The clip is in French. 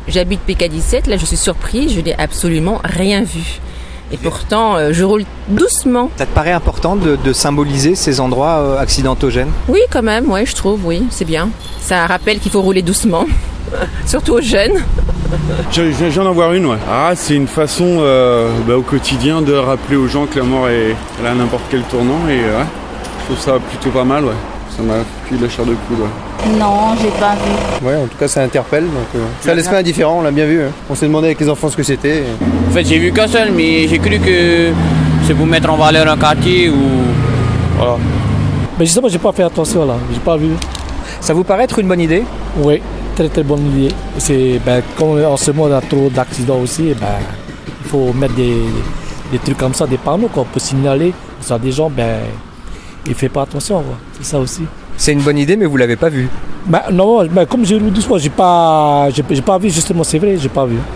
J'habite PK17, là je suis surprise, je n'ai absolument rien vu. Et pourtant, je roule doucement. Ça te paraît important de symboliser ces endroits accidentogènes ? Oui, quand même, ouais, je trouve, oui, c'est bien. Ça rappelle qu'il faut rouler doucement, surtout aux jeunes. Je viens d'en voir une, ouais. Ah, c'est une façon au quotidien de rappeler aux gens que la mort est à n'importe quel tournant et je trouve ça plutôt pas mal, ouais. Ça m'a cuit la chair de poule, ouais. Non, j'ai pas vu. Ouais, en tout cas ça interpelle, donc ça laisse pas indifférent, on l'a bien vu. Hein. On s'est demandé avec les enfants ce que c'était. En fait, j'ai vu qu'un seul, mais j'ai cru que c'est pour mettre en valeur un quartier ou... Voilà. Mais justement, j'ai pas fait attention là, j'ai pas vu. Ça vous paraît être une bonne idée ? Oui, très très bonne idée. C'est, comme en ce moment on a trop d'accidents aussi, il faut mettre des trucs comme ça, des panneaux quoi, pour signaler. Ça, des gens, ils ne font pas attention, quoi. C'est ça aussi. C'est une bonne idée, mais vous l'avez pas vu ? Non, comme j'ai roulé doucement, j'ai pas vu justement, c'est vrai, j'ai pas vu.